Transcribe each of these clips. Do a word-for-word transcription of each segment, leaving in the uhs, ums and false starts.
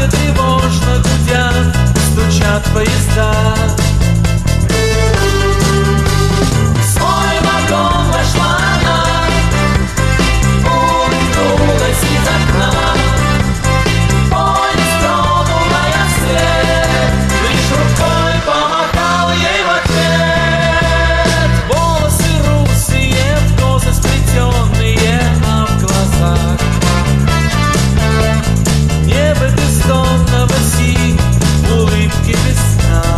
трассе тревожно гудят, стучат поезда. В свой вагон вошла она, улыбнулась из окна. Поезд тронула я вслед, лишь рукой помахал ей в ответ. Волосы русые, в косы сплетенные, а в глазах небо бездонного синь, улыбки весна.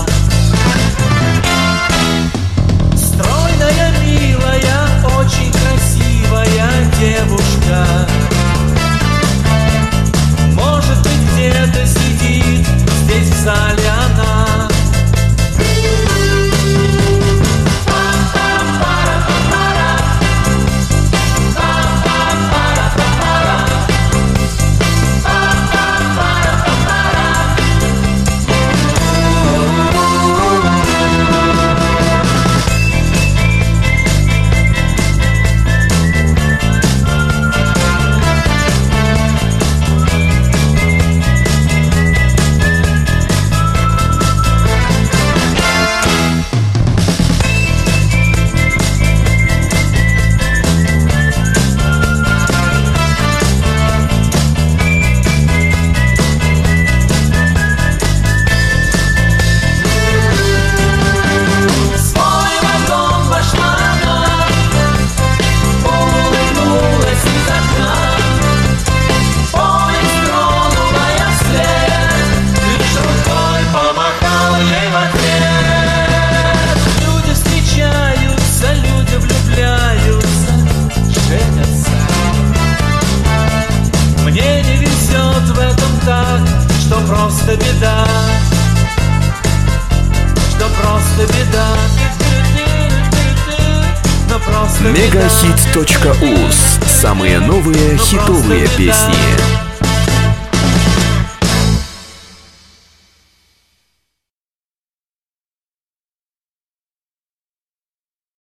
Стройная, милая, очень красивая девушка. Может быть, где-то сидит здесь в зале она. Что просто беда, что просто беда, но просто беда. Мегахит точка уз. Самые новые хитовые песни.